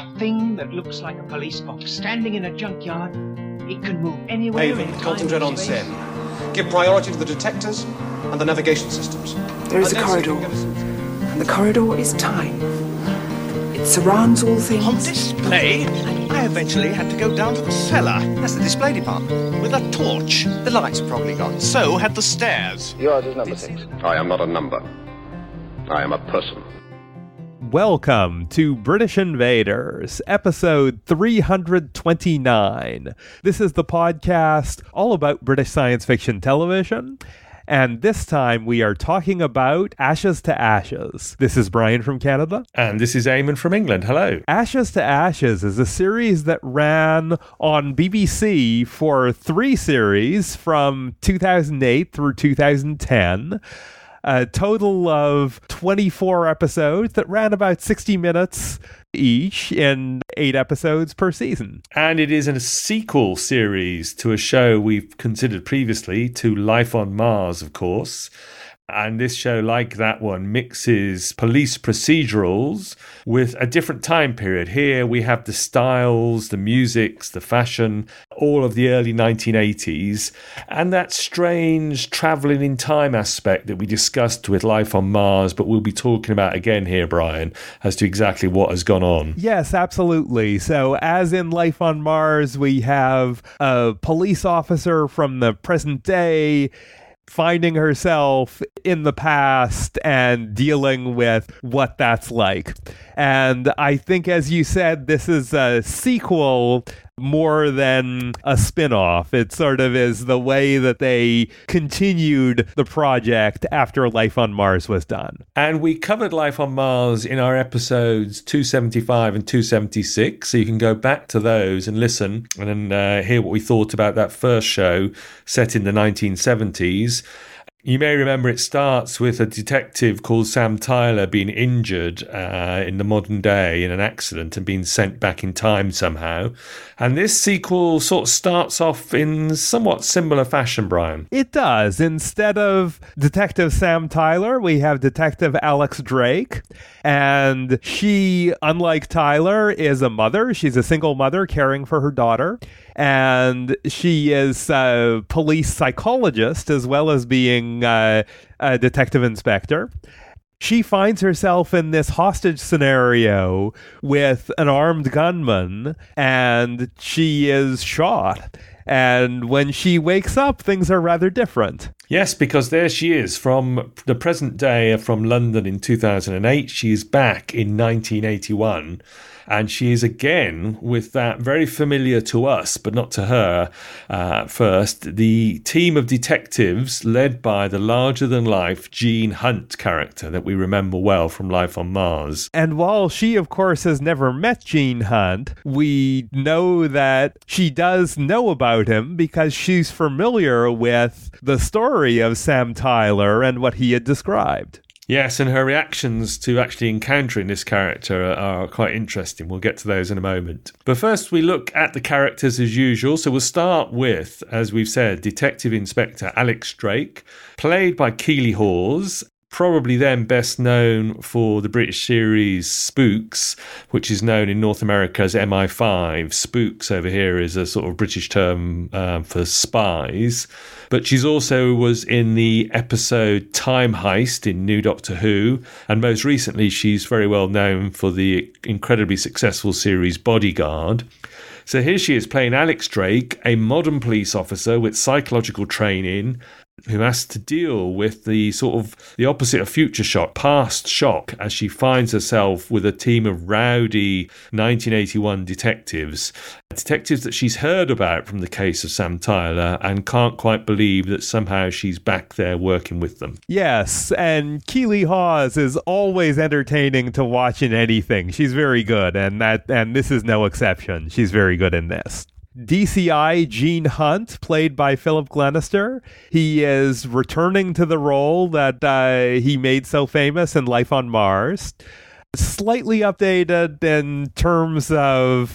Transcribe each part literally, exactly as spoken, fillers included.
A thing that looks like a police box standing in a junkyard. It can move anywhere. Haven, concentrate on Sen. Give priority to the detectors and the navigation systems. There is a corridor, and the corridor is time. It surrounds all things. On display, I eventually had to go down to the cellar. That's the display department. With a torch. The lights are probably gone. So had the stairs. Yours is number six. I am not a number. I am a person. Welcome to British Invaders, episode three hundred twenty-nine. This is the podcast all about British science fiction television. And this time we are talking about Ashes to Ashes. This is Brian from Canada. And this is Eamon from England. Hello. Ashes to Ashes is a series that ran on B B C for three series from two thousand eight through two thousand ten. A total of twenty-four episodes that ran about sixty minutes each in eight episodes per season. And it is a sequel series to a show we've considered previously, to Life on Mars, of course. And this show, like that one, mixes police procedurals with a different time period. Here we have the styles, the musics, the fashion, all of the early nineteen eighties, and that strange travelling in time aspect that we discussed with Life on Mars, but we'll be talking about again here, Brian, as to exactly what has gone on. Yes, absolutely. So as in Life on Mars, we have a police officer from the present day finding herself in the past and dealing with what that's like. And I think, as you said, this is a sequel more than a spin-off. It sort of is the way that they continued the project after Life on Mars was done. And we covered Life on Mars in our episodes two seventy-five and two seventy-six, so you can go back to those and listen and uh, hear what we thought about that first show set in the nineteen seventies. You may remember it starts with a detective called Sam Tyler being injured uh, in the modern day in an accident and being sent back in time somehow. And this sequel sort of starts off in somewhat similar fashion, Brian. It does. Instead of Detective Sam Tyler, we have Detective Alex Drake. And she, unlike Tyler, is a mother. She's a single mother caring for her daughter. And she is a police psychologist as well as being uh, a detective inspector. She finds herself in this hostage scenario with an armed gunman, and she is shot. And when she wakes up, things are rather different. Yes, because there she is from the present day, from London in two thousand eight. She is back in nineteen eighty-one. And she is again with that very familiar to us, but not to her uh, first, the team of detectives led by the larger-than-life Gene Hunt character that we remember well from Life on Mars. And while she, of course, has never met Gene Hunt, we know that she does know about him because she's familiar with the story of Sam Tyler and what he had described. Yes, and her reactions to actually encountering this character are, are quite interesting. We'll get to those in a moment. But first, we look at the characters as usual. So we'll start with, as we've said, Detective Inspector Alex Drake, played by Keeley Hawes. Probably then best known for the British series Spooks, which is known in North America as M I five. Spooks over here is a sort of British term um, for spies. But she's also was in the episode Time Heist in New Doctor Who. And most recently, she's very well known for the incredibly successful series Bodyguard. So here she is playing Alex Drake, a modern police officer with psychological training, who has to deal with the sort of the opposite of future shock, past shock, as she finds herself with a team of rowdy nineteen eighty-one detectives, detectives that she's heard about from the case of Sam Tyler and can't quite believe that somehow she's back there working with them. Yes, and Keeley Hawes is always entertaining to watch in anything. She's very good, and that and this is no exception. She's very good in this. D C I Gene Hunt, played by Philip Glenister. He is returning to the role that uh, he made so famous in Life on Mars. Slightly updated in terms of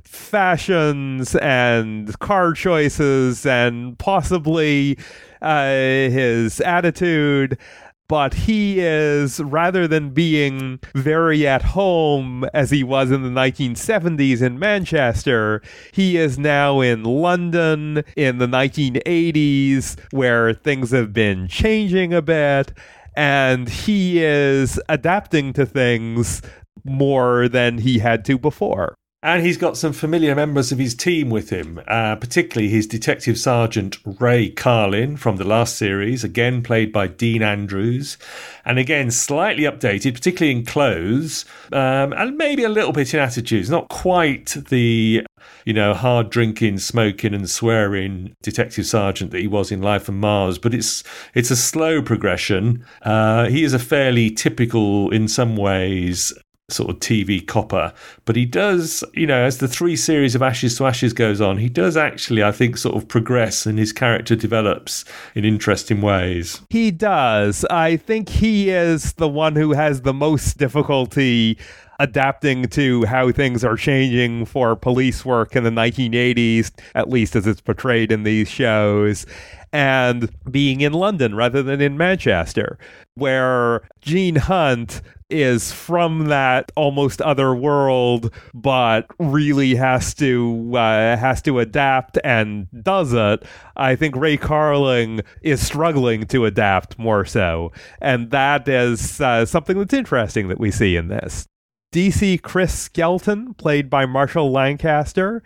fashions and car choices and possibly uh, his attitude. but he is, rather than being very at home as he was in the nineteen seventies in Manchester, he is now in London in the nineteen eighties, where things have been changing a bit, and he is adapting to things more than he had to before. And he's got some familiar members of his team with him, uh, particularly his Detective Sergeant Ray Carlin from the last series, again played by Dean Andrews, and again slightly updated, particularly in clothes, um, and maybe a little bit in attitudes. Not quite the, you know, hard drinking, smoking and swearing Detective Sergeant that he was in Life on Mars, but it's it's a slow progression. Uh, he is a fairly typical, in some ways, sort of T V copper, but he does, you know, as the three series of Ashes to Ashes goes on, he does actually, I think, sort of progress, and his character develops in interesting ways. He does. I think he is the one who has the most difficulty adapting to how things are changing for police work in the nineteen eighties, at least as it's portrayed in these shows, and being in London rather than in Manchester, where Gene Hunt is from that almost other world, but really has to uh, has to adapt and does it. I think Ray Carlin is struggling to adapt more so, and that is uh, something that's interesting that we see in this. D C Chris Skelton, played by Marshall Lancaster,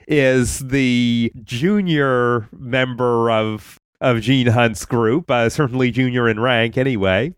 is the junior member of of Gene Hunt's group, uh, certainly junior in rank anyway.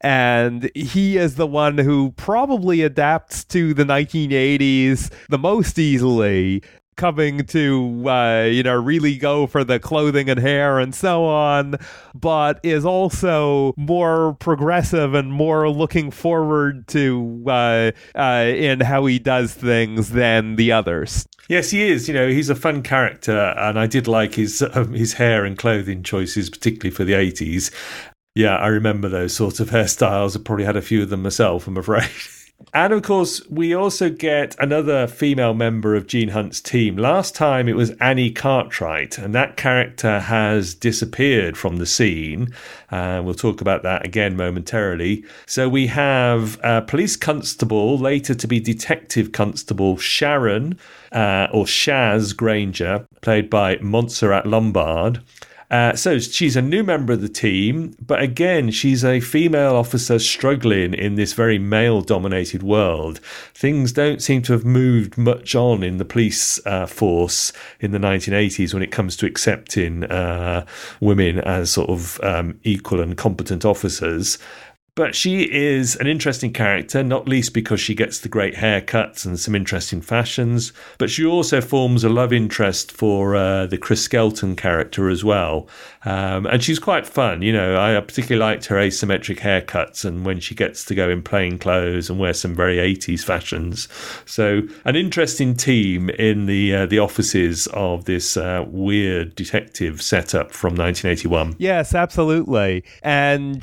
And he is the one who probably adapts to the nineteen eighties the most easily, coming to, uh, you know, really go for the clothing and hair and so on, but is also more progressive and more looking forward to uh, uh, in how he does things than the others. Yes, he is. You know, he's a fun character, and I did like his um, his hair and clothing choices, particularly for the eighties. Yeah, I remember those sorts of hairstyles. I probably had a few of them myself, I'm afraid. And of course, we also get another female member of Gene Hunt's team. Last time it was Annie Cartwright, and that character has disappeared from the scene. Uh, we'll talk about that again momentarily. So we have uh, Police Constable, later to be Detective Constable Sharon, uh, or Shaz Granger, played by Montserrat Lombard. Uh, so she's a new member of the team, but again, she's a female officer struggling in this very male-dominated world. Things don't seem to have moved much on in the police uh, force in the nineteen eighties when it comes to accepting uh, women as sort of um, equal and competent officers. But she is an interesting character, not least because she gets the great haircuts and some interesting fashions, but she also forms a love interest for uh, the Chris Skelton character as well. Um, and she's quite fun. You know, I particularly liked her asymmetric haircuts and when she gets to go in plain clothes and wear some very eighties fashions. So an interesting team in the uh, the offices of this uh, weird detective setup from nineteen eighty-one. Yes, absolutely. And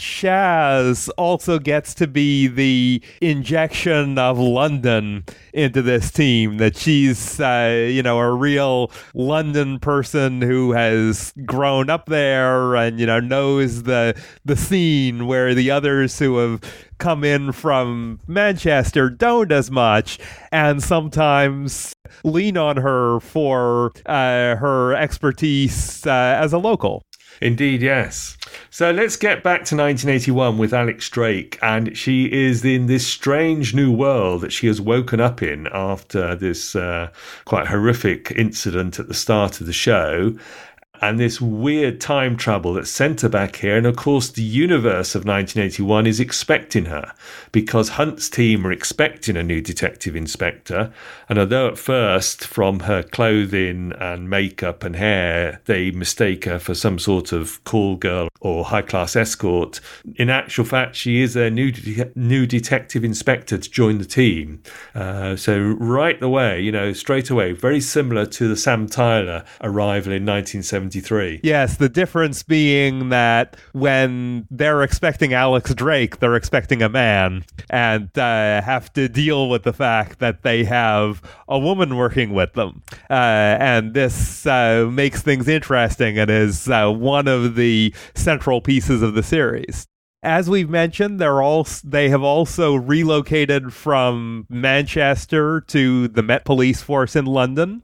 Shaz also gets to be the injection of London into this team, that she's, uh, you know, a real London person who has grown up there and, you know, knows the the scene, where the others who have come in from Manchester don't as much, and sometimes lean on her for uh, her expertise uh, as a local. Indeed, yes. So let's get back to nineteen eighty-one with Alex Drake, and she is in this strange new world that she has woken up in after this uh, quite horrific incident at the start of the show. And this weird time travel that's sent her back here. And of course, the universe of nineteen eighty-one is expecting her, because Hunt's team are expecting a new detective inspector. And although at first, from her clothing and makeup and hair, they mistake her for some sort of call girl or high-class escort, in actual fact, she is their new de- new detective inspector to join the team. Uh, so right away, you know, straight away, very similar to the Sam Tyler arrival in nineteen seventy-three. Yes, the difference being that when they're expecting Alex Drake, they're expecting a man, and uh, have to deal with the fact that they have a woman working with them. Uh, and this uh, makes things interesting and is uh, one of the central pieces of the series. As we've mentioned, they're all they have also relocated from Manchester to the Met Police Force in London.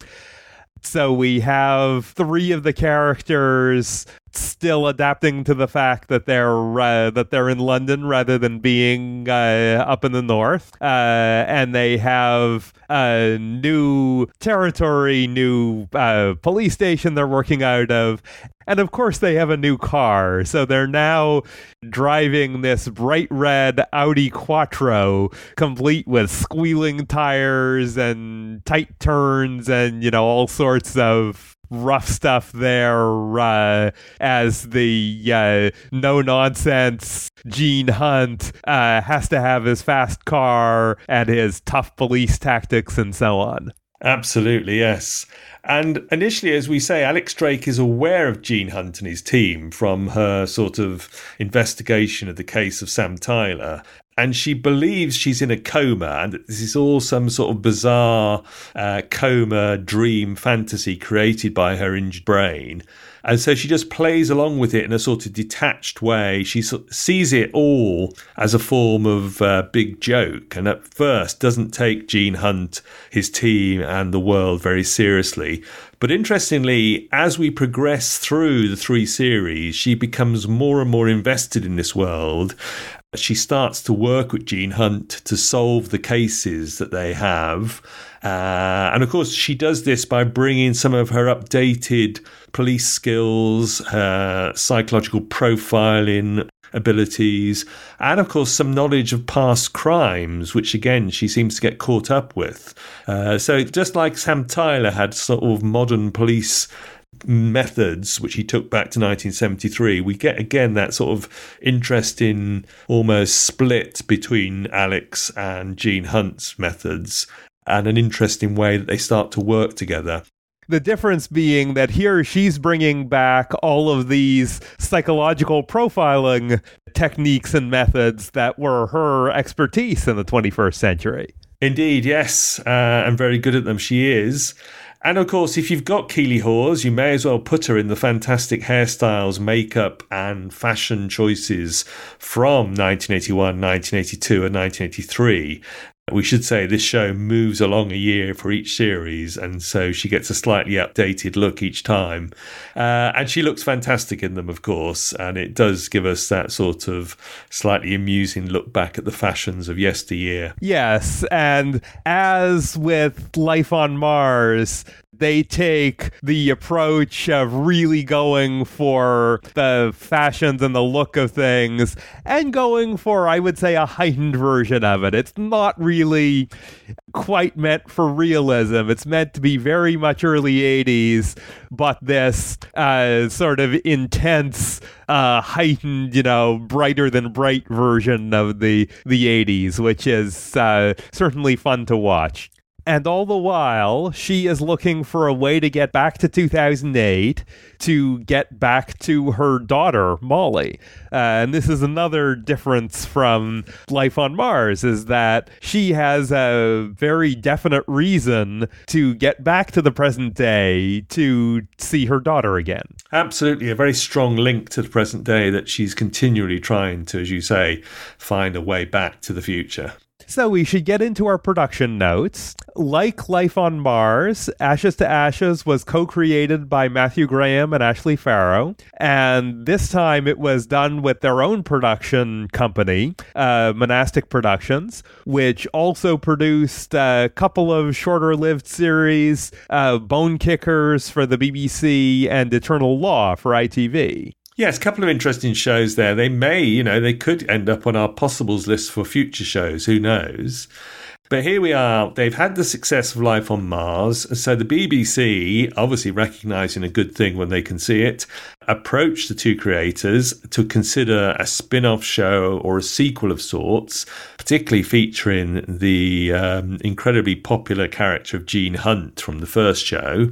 So we have three of the characters still adapting to the fact that they're uh, that they're in London rather than being uh, up in the north, uh, and they have a new territory, new uh, police station they're working out of. And of course, they have a new car. So they're now driving this bright red Audi Quattro, complete with squealing tires and tight turns and, you know, all sorts of rough stuff there, uh, as the uh, no-nonsense Gene Hunt uh, has to have his fast car and his tough police tactics and so on. Absolutely, yes. And initially, as we say, Alex Drake is aware of Gene Hunt and his team from her sort of investigation of the case of Sam Tyler. And she believes she's in a coma and that this is all some sort of bizarre uh, coma dream fantasy created by her injured brain. And so she just plays along with it in a sort of detached way. She sort of sees it all as a form of uh, big joke, and at first doesn't take Gene Hunt, his team, and the world very seriously. But interestingly, as we progress through the three series, she becomes more and more invested in this world. She starts to work with Gene Hunt to solve the cases that they have. Uh, and of course, she does this by bringing some of her updated police skills, her psychological profiling abilities, and of course, some knowledge of past crimes, which again, she seems to get caught up with. Uh, so just like Sam Tyler had sort of modern police methods, which he took back to nineteen seventy-three, we get again that sort of interesting almost split between Alex and Gene Hunt's methods, and an interesting way that they start to work together. The difference being that here she's bringing back all of these psychological profiling techniques and methods that were her expertise in the twenty-first century. Indeed, yes, uh, and very good at them she is. And of course, if you've got Keeley Hawes, you may as well put her in the fantastic hairstyles, makeup and fashion choices from nineteen eighty-one, nineteen eighty-two and nineteen eighty-three. We should say this show moves along a year for each series, and so she gets a slightly updated look each time. Uh, and she looks fantastic in them, of course, and it does give us that sort of slightly amusing look back at the fashions of yesteryear. Yes, and as with Life on Mars, they take the approach of really going for the fashions and the look of things and going for, I would say, a heightened version of it. It's not really quite meant for realism. It's meant to be very much early eighties, but this uh, sort of intense, uh, heightened, you know, brighter than bright version of the, the eighties, which is uh, certainly fun to watch. And all the while, she is looking for a way to get back to two thousand eight, to get back to her daughter, Molly. Uh, and this is another difference from Life on Mars, is that she has a very definite reason to get back to the present day to see her daughter again. Absolutely, a very strong link to the present day that she's continually trying to, as you say, find a way back to the future. So we should get into our production notes. Like Life on Mars, Ashes to Ashes was co-created by Matthew Graham and Ashley Farrow, and this time it was done with their own production company, uh, Monastic Productions, which also produced a couple of shorter-lived series, uh, Bone Kickers for the B B C and Eternal Law for I T V. Yes, a couple of interesting shows there. They may, you know, they could end up on our possibles list for future shows. Who knows? But here we are. They've had the success of Life on Mars. So the B B C, obviously recognising a good thing when they can see it, approached the two creators to consider a spin-off show or a sequel of sorts, particularly featuring the um, incredibly popular character of Gene Hunt from the first show.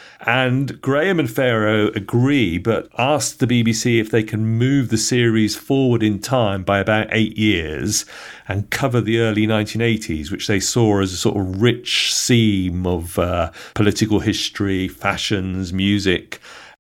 And Graham and Farrow agree, but ask the B B C if they can move the series forward in time by about eight years and cover the early nineteen eighties, which they saw as a sort of rich seam of uh, political history, fashions, music.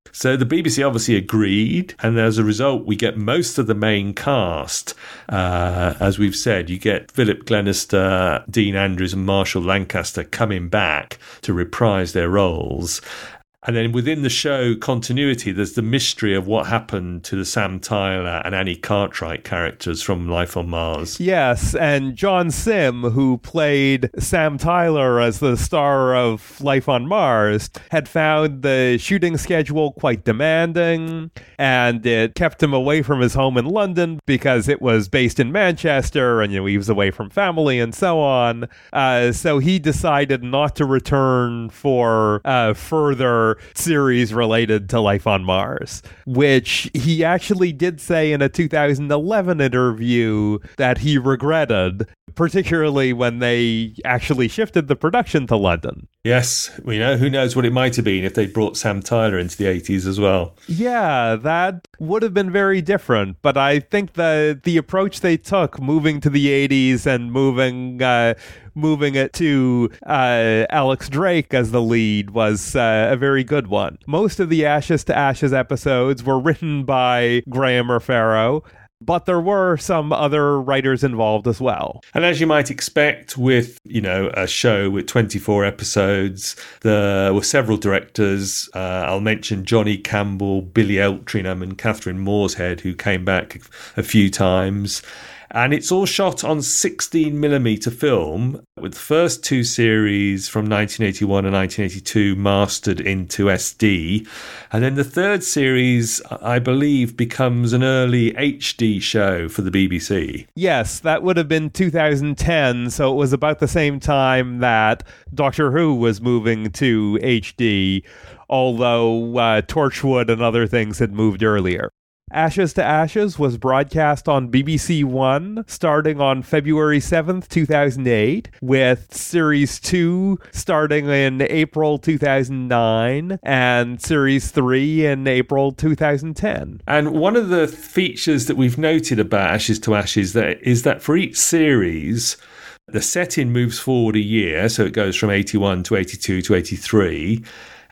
So the B B C obviously agreed, and as a result, we get most of the main cast. Uh, as we've said, you get Philip Glenister, Dean Andrews, and Marshall Lancaster coming back to reprise their roles. And then within the show continuity, there's the mystery of what happened to the Sam Tyler and Annie Cartwright characters from Life on Mars. Yes, and John Sim, who played Sam Tyler as the star of Life on Mars, had found the shooting schedule quite demanding, and it kept him away from his home in London because it was based in Manchester, and you know, he was away from family and so on. Uh, so he decided not to return for uh, further series related to Life on Mars, which he actually did say in a two thousand eleven interview that he regretted, particularly when they actually shifted the production to London. Yes, we know. Who knows what it might have been if they brought Sam Tyler into the eighties as well. Yeah, that would have been very different. But I think the the approach they took, moving to the eighties and moving uh, moving it to uh, Alex Drake as the lead, was uh, a very good one. Most of the Ashes to Ashes episodes were written by Graham O'Farrell, but there were some other writers involved as well. And as you might expect with, you know, a show with twenty-four episodes, there were several directors. Uh, I'll mention Johnny Campbell, Billy Eltringham and Catherine Morshead, who came back a few times. And it's all shot on sixteen millimeter film, with the first two series from nineteen eighty-one and nineteen eighty-two mastered into S D. And then the third series, I believe, becomes an early H D show for the B B C. Yes, that would have been two thousand ten, so it was about the same time that Doctor Who was moving to H D, although uh, Torchwood and other things had moved earlier. Ashes to Ashes was broadcast on B B C One starting on February seventh, two thousand eight, with Series two starting in April two thousand nine and Series three in April two thousand ten. And one of the features that we've noted about Ashes to Ashes that is that for each series, the setting moves forward a year, so it goes from eighty-one to eighty-two to eighty-three.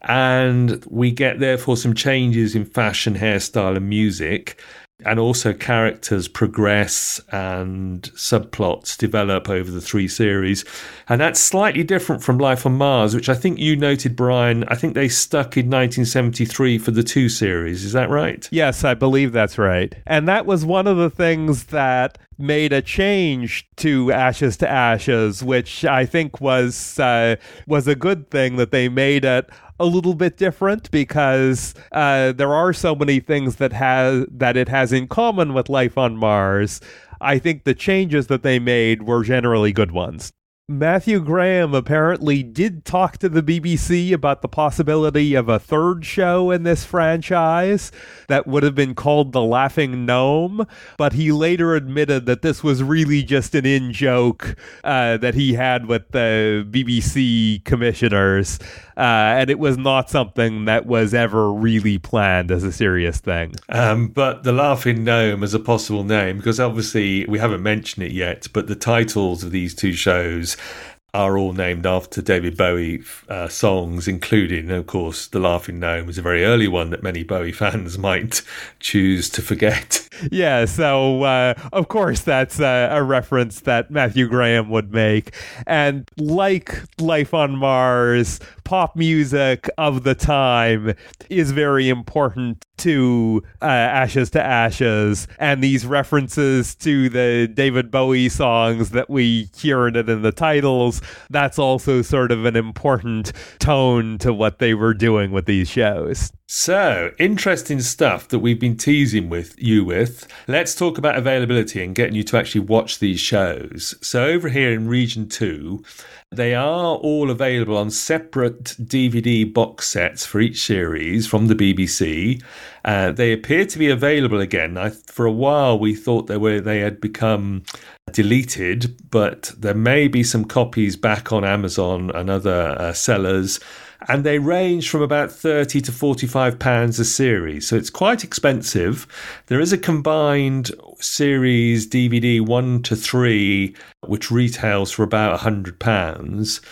And we get, therefore, some changes in fashion, hairstyle and music. And also characters progress and subplots develop over the three series. And that's slightly different from Life on Mars, which I think you noted, Brian. I think they stuck in nineteen seventy-three for the two series. Is that right? Yes, I believe that's right. And that was one of the things that made a change to Ashes to Ashes, which I think was uh, was a good thing, that they made it a little bit different, because uh, there are so many things that has that it has in common with Life on Mars. I think the changes that they made were generally good ones. Matthew Graham apparently did talk to the B B C about the possibility of a third show in this franchise that would have been called The Laughing Gnome, but he later admitted that this was really just an in-joke uh, that he had with the B B C commissioners, uh, and it was not something that was ever really planned as a serious thing. Um, but The Laughing Gnome as a possible name, because obviously we haven't mentioned it yet, but the titles of these two shows are all named after David Bowie uh, songs, including, of course, The Laughing Gnome was a very early one that many Bowie fans might choose to forget. Yeah, so uh, of course that's uh, a reference that Matthew Graham would make. And like Life on Mars, pop music of the time is very important to uh, Ashes to Ashes, and these references to the David Bowie songs that we hear in it in the titles, that's also sort of an important tone to what they were doing with these shows. So, interesting stuff that we've been teasing with you with. Let's talk about availability and getting you to actually watch these shows. So over here in Region two, they are all available on separate D V D box sets for each series from the B B C. Uh, they appear to be available again. I, for a while, we thought they were they had become deleted, but there may be some copies back on Amazon and other uh, sellers. And they range from about thirty to forty-five pounds a series, so it's quite expensive. There is a combined series D V D one to three, which retails for about one hundred pounds.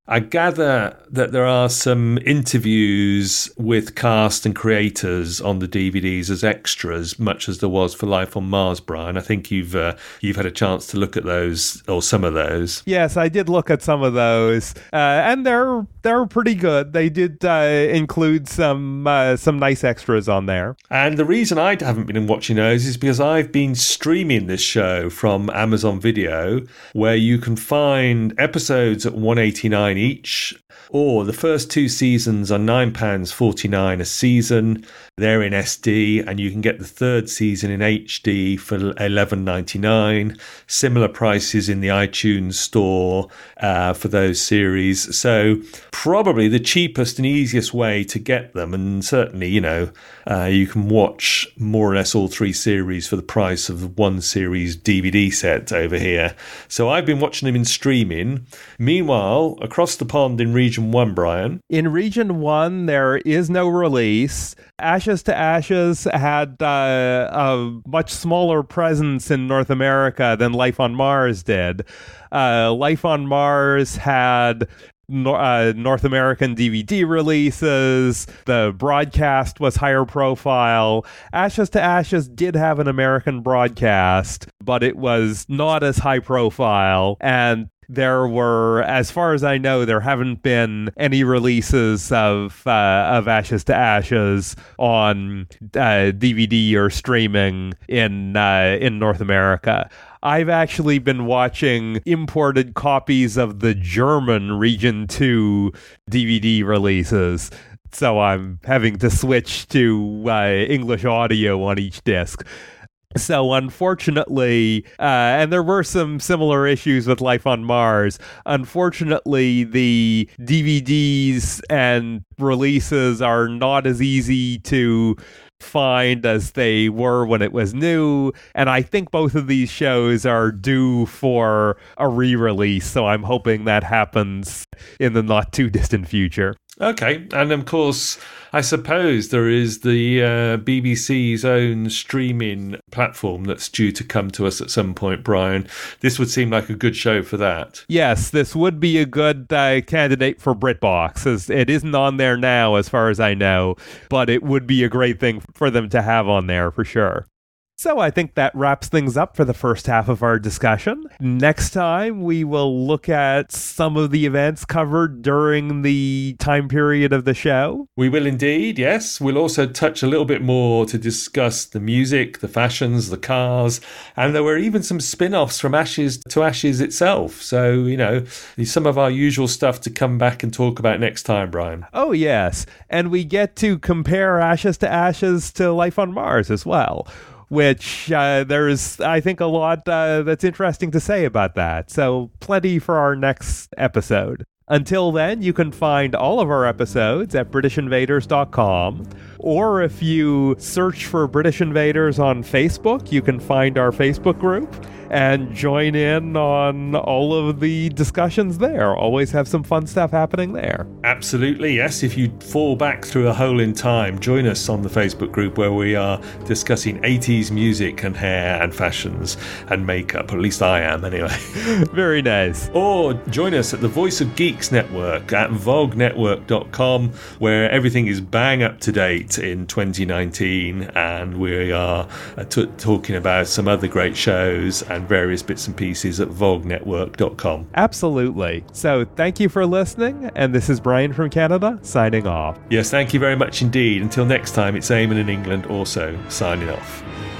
I gather that there are some interviews with cast and creators on the D V Ds as extras, much as there was for Life on Mars, Brian. I think you've uh, you've had a chance to look at those, or some of those. Yes, I did look at some of those, uh, and they're they're pretty good. They did uh, include some uh, some nice extras on there. And the reason I haven't been watching those is because I've been streaming this show from Amazon Video, where you can find episodes at one eighty-nine each, or the first two seasons are nine pounds forty-nine a season. They're in S D, and you can get the third season in H D for eleven ninety-nine. Similar prices in the iTunes store uh, for those series. So probably the cheapest and easiest way to get them, and certainly, you know, uh, you can watch more or less all three series for the price of one series D V D set over here. So I've been watching them in streaming. Meanwhile, across the pond in Region one, Brian. In Region one, there is no release. Ashes to Ashes had uh, a much smaller presence in North America than Life on Mars did. Uh, Life on Mars had no, uh, North American D V D releases. The broadcast was higher profile. Ashes to Ashes did have an American broadcast, but it was not as high profile. And there were, as far as I know, there haven't been any releases of uh, of Ashes to Ashes on uh, D V D or streaming in uh, in North America. I've actually been watching imported copies of the German Region two D V D releases, so I'm having to switch to uh, English audio on each disc. So unfortunately, uh, and there were some similar issues with Life on Mars, unfortunately the D V Ds and releases are not as easy to find as they were when it was new, and I think both of these shows are due for a re-release, so I'm hoping that happens in the not too distant future. Okay, and of course, I suppose there is the uh, B B C's own streaming platform that's due to come to us at some point, Brian. This would seem like a good show for that. Yes, this would be a good uh, candidate for BritBox, as it isn't on there now as far as I know, but it would be a great thing for them to have on there for sure. So I think that wraps things up for the first half of our discussion. Next time, we will look at some of the events covered during the time period of the show. We will indeed, yes. We'll also touch a little bit more to discuss the music, the fashions, the cars, and there were even some spin-offs from Ashes to Ashes itself. So, you know, some of our usual stuff to come back and talk about next time, Brian. Oh, yes. And we get to compare Ashes to Ashes to Life on Mars as well, which uh, there's, I think, a lot uh, that's interesting to say about that. So plenty for our next episode. Until then, you can find all of our episodes at British Invaders dot com, or if you search for British Invaders on Facebook, you can find our Facebook group and join in on all of the discussions there. Always have some fun stuff happening there. Absolutely, yes. If you fall back through a hole in time, join us on the Facebook group where we are discussing eighties music and hair and fashions and makeup. At least I am, anyway. Very nice. Or join us at the Voice of Geeks Network at vogue network dot com, where everything is bang up to date in twenty nineteen, and we are uh, t- talking about some other great shows and various bits and pieces at vogue network dot com. Absolutely. So thank you for listening, and this is Brian from Canada signing off. Yes, thank you very much indeed. Until next time, it's Eamon in England also signing off.